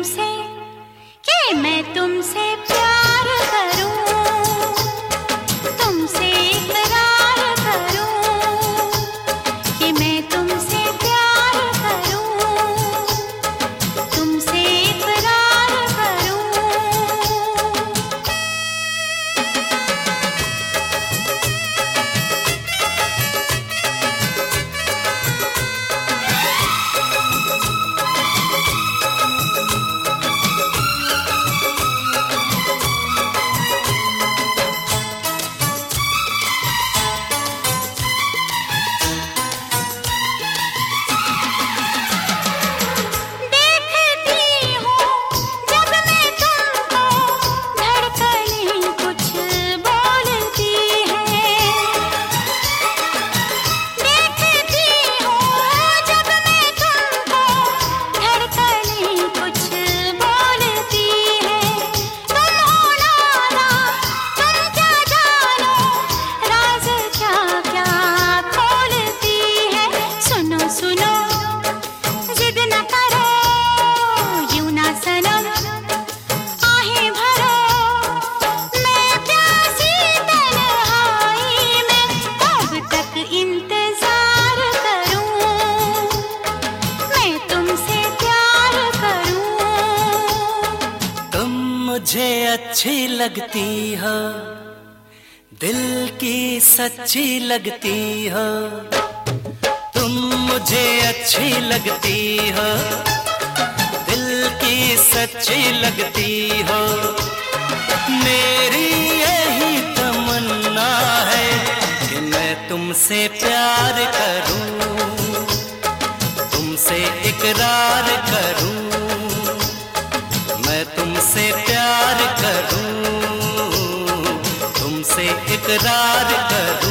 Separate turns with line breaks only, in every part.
तुमसे कि मैं तुमसे प्यार करूं, तुमसे इकरार करूं कि मैं तुमसे प्यार करूं, तुमसे इकरार करूं।
मुझे अच्छी लगती हो, दिल की सच्ची लगती हो। तुम मुझे अच्छी लगती हो, दिल की सच्ची लगती हो। मेरी यही तमन्ना है कि मैं तुमसे प्यार करूं, तुमसे इकरार करूं। मैं तुमसे प्यार करूं, तुमसे इकरार करूं।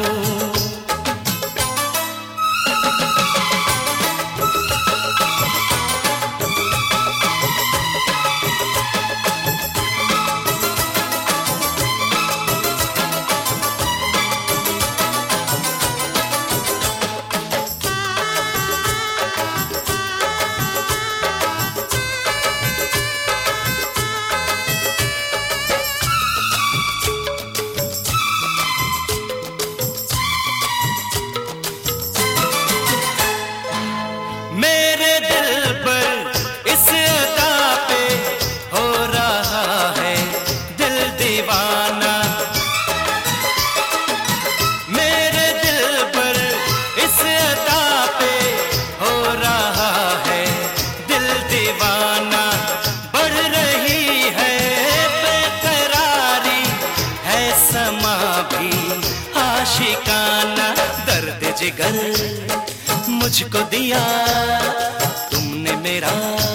आशिकाना दर्द जिगर मुझको दिया तुमने मेरा।